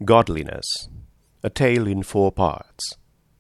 Godliness, a tale in 4 parts.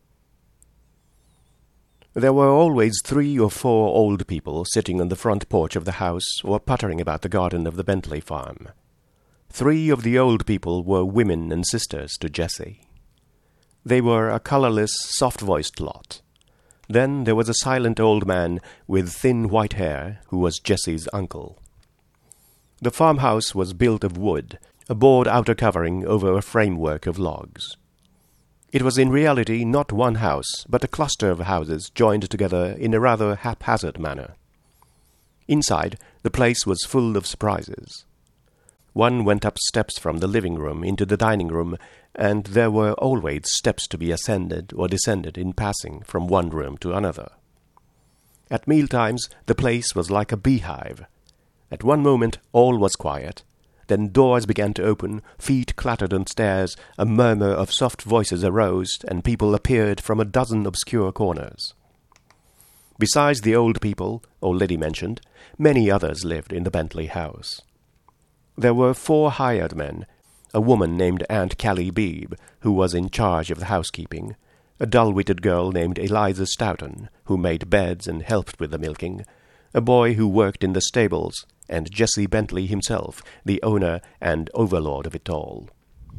There were always 3 or 4 old people sitting on the front porch of the house or puttering about the garden of the Bentley farm. 3 of the old people were women and sisters to Jessie. They were a colorless, soft-voiced lot. Then there was a silent old man with thin white hair who was Jessie's uncle. The farmhouse was built of wood, a board outer covering over a framework of logs. It was in reality not one house, but a cluster of houses joined together in a rather haphazard manner. Inside, the place was full of surprises. One went up steps from the living room into the dining room, and there were always steps to be ascended or descended in passing from one room to another. At mealtimes, the place was like a beehive. At one moment, all was quiet. Then doors began to open, feet clattered on stairs, a murmur of soft voices arose, and people appeared from a dozen obscure corners. Besides the old people, already mentioned, many others lived in the Bentley house. There were 4 hired men, a woman named Aunt Callie Beebe, who was in charge of the housekeeping, a dull-witted girl named Eliza Stoughton, who made beds and helped with the milking, a boy who worked in the stables, and Jesse Bentley himself, the owner and overlord of it all.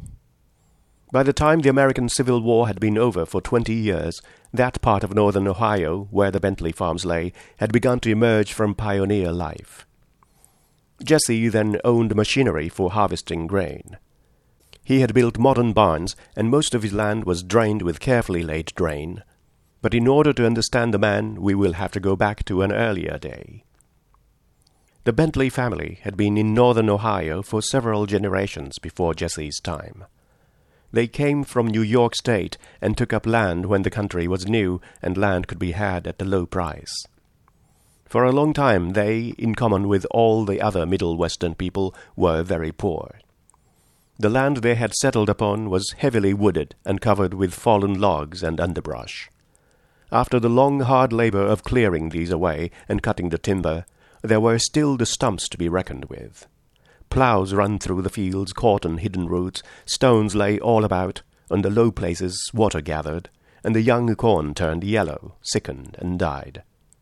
By the time the American Civil War had been over for 20 years, that part of northern Ohio, where the Bentley farms lay, had begun to emerge from pioneer life. Jesse then owned machinery for harvesting grain. He had built modern barns, and most of his land was drained with carefully laid drain. But in order to understand the man, we will have to go back to an earlier day. The Bentley family had been in northern Ohio for several generations before Jesse's time. They came from New York State and took up land when the country was new and land could be had at a low price. For a long time they, in common with all the other Middle Western people, were very poor. The land they had settled upon was heavily wooded and covered with fallen logs and underbrush. After the long, hard labor of clearing these away and cutting the timber, there were still the stumps to be reckoned with. Ploughs ran through the fields, caught on hidden roots, stones lay all about, on the low places water gathered, and the young corn turned yellow, sickened, and died.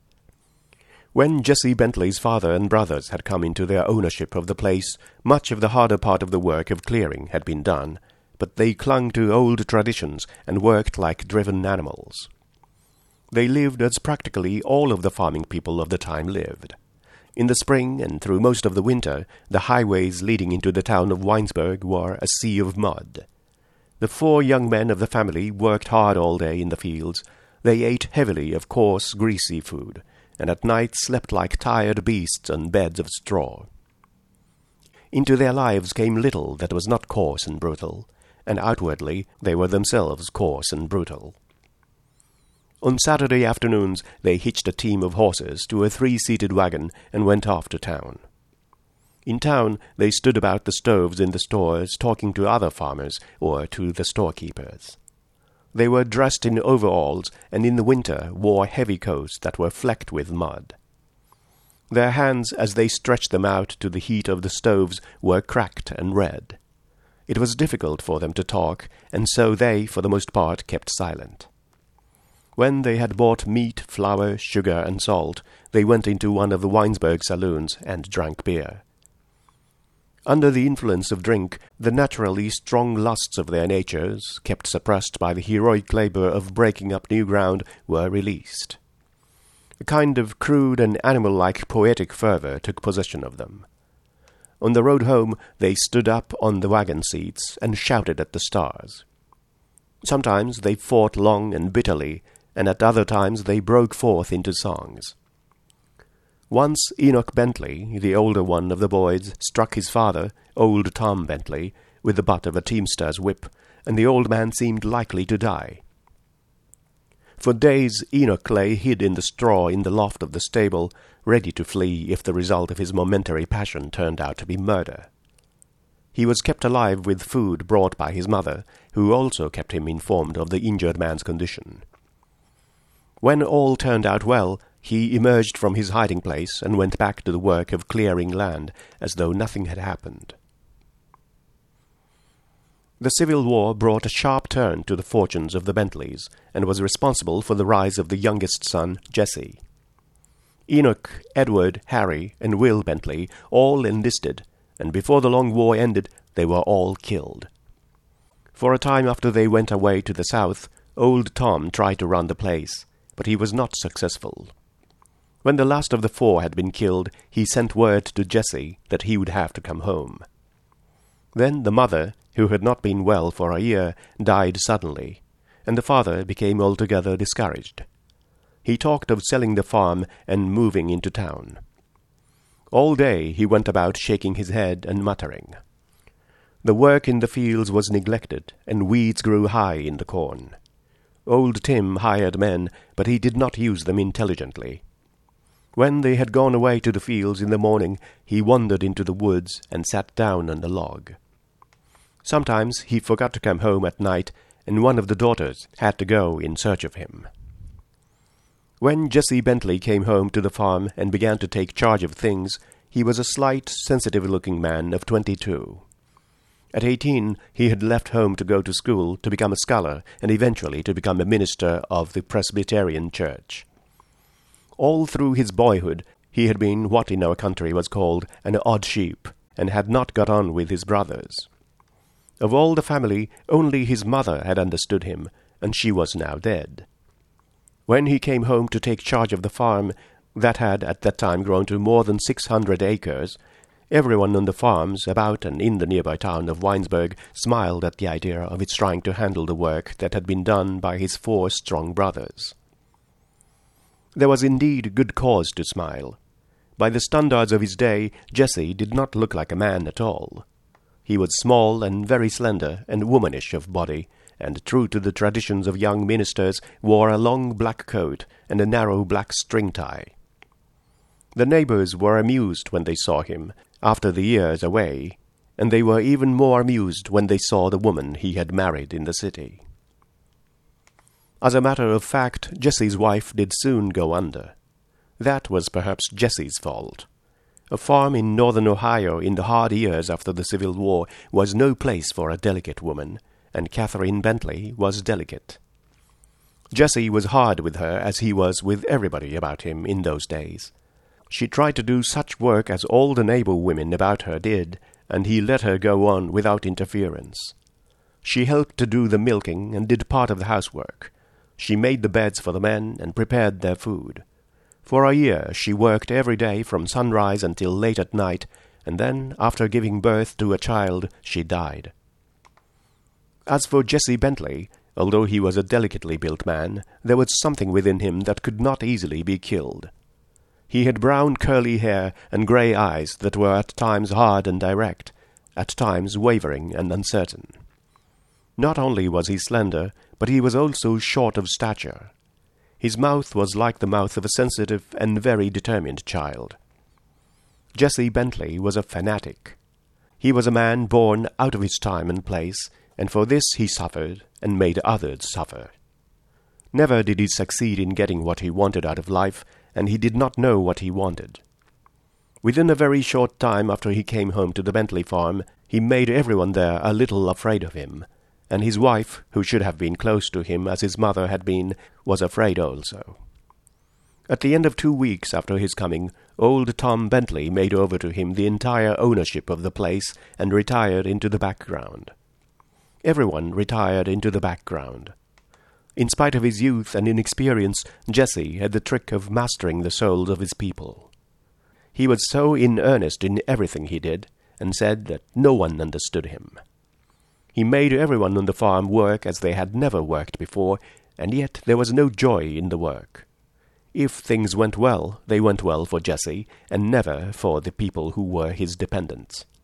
When Jesse Bentley's father and brothers had come into their ownership of the place, much of the harder part of the work of clearing had been done, but they clung to old traditions and worked like driven animals. They lived as practically all of the farming people of the time lived. In the spring and through most of the winter, the highways leading into the town of Winesburg were a sea of mud. The 4 young men of the family worked hard all day in the fields. They ate heavily of coarse, greasy food, and at night slept like tired beasts on beds of straw. Into their lives came little that was not coarse and brutal, and outwardly they were themselves coarse and brutal. On Saturday afternoons they hitched a team of horses to a 3-seated wagon and went off to town. In town they stood about the stoves in the stores talking to other farmers or to the storekeepers. They were dressed in overalls and in the winter wore heavy coats that were flecked with mud. Their hands, as they stretched them out to the heat of the stoves, were cracked and red. It was difficult for them to talk, and so they, for the most part, kept silent. When they had bought meat, flour, sugar, and salt, they went into one of the Winesburg saloons and drank beer. Under the influence of drink, the naturally strong lusts of their natures, kept suppressed by the heroic labor of breaking up new ground, were released. A kind of crude and animal-like poetic fervor took possession of them. On the road home, they stood up on the wagon seats and shouted at the stars. Sometimes they fought long and bitterly, and at other times they broke forth into songs. Once Enoch Bentley, the older one of the boys, struck his father, old Tom Bentley, with the butt of a teamster's whip, and the old man seemed likely to die. For days Enoch lay hid in the straw in the loft of the stable, ready to flee if the result of his momentary passion turned out to be murder. He was kept alive with food brought by his mother, who also kept him informed of the injured man's condition. When all turned out well, he emerged from his hiding place and went back to the work of clearing land, as though nothing had happened. The Civil War brought a sharp turn to the fortunes of the Bentleys, and was responsible for the rise of the youngest son, Jesse. Enoch, Edward, Harry, and Will Bentley all enlisted, and before the long war ended, they were all killed. For a time after they went away to the south, old Tom tried to run the place, but he was not successful. When the last of the 4 had been killed, he sent word to Jesse that he would have to come home. Then the mother, who had not been well for a year, died suddenly, and the father became altogether discouraged. He talked of selling the farm and moving into town. All day he went about shaking his head and muttering. The work in the fields was neglected, and weeds grew high in the corn. Old Tim hired men, but he did not use them intelligently. When they had gone away to the fields in the morning, he wandered into the woods and sat down on a log. Sometimes he forgot to come home at night, and one of the daughters had to go in search of him. When Jesse Bentley came home to the farm and began to take charge of things, he was a slight, sensitive-looking man of 22. At 18, he had left home to go to school, to become a scholar, and eventually to become a minister of the Presbyterian Church. All through his boyhood, he had been what in our country was called an odd sheep, and had not got on with his brothers. Of all the family, only his mother had understood him, and she was now dead. When he came home to take charge of the farm, that had at that time grown to more than 600 acres, everyone on the farms about and in the nearby town of Winesburg smiled at the idea of its trying to handle the work that had been done by his 4 strong brothers. There was indeed good cause to smile. By the standards of his day, Jesse did not look like a man at all. He was small and very slender and womanish of body, and true to the traditions of young ministers, wore a long black coat and a narrow black string tie. The neighbors were amused when they saw him, after the years away, and they were even more amused when they saw the woman he had married in the city. As a matter of fact, Jesse's wife did soon go under. That was perhaps Jesse's fault. A farm in northern Ohio in the hard years after the Civil War was no place for a delicate woman, and Catherine Bentley was delicate. Jesse was hard with her as he was with everybody about him in those days. She tried to do such work as all the neighbor women about her did, and he let her go on without interference. She helped to do the milking and did part of the housework. She made the beds for the men and prepared their food. For a year she worked every day from sunrise until late at night, and then, after giving birth to a child, she died. As for Jesse Bentley, although he was a delicately built man, there was something within him that could not easily be killed. He had brown curly hair and grey eyes that were at times hard and direct, at times wavering and uncertain. Not only was he slender, but he was also short of stature. His mouth was like the mouth of a sensitive and very determined child. Jesse Bentley was a fanatic. He was a man born out of his time and place, and for this he suffered and made others suffer. Never did he succeed in getting what he wanted out of life, and he did not know what he wanted. Within a very short time after he came home to the Bentley farm, he made everyone there a little afraid of him, and his wife, who should have been close to him as his mother had been, was afraid also. At the end of 2 weeks after his coming, old Tom Bentley made over to him the entire ownership of the place and retired into the background. Everyone retired into the background. In spite of his youth and inexperience, Jesse had the trick of mastering the souls of his people. He was so in earnest in everything he did, and said that no one understood him. He made everyone on the farm work as they had never worked before, and yet there was no joy in the work. If things went well, they went well for Jesse, and never for the people who were his dependents.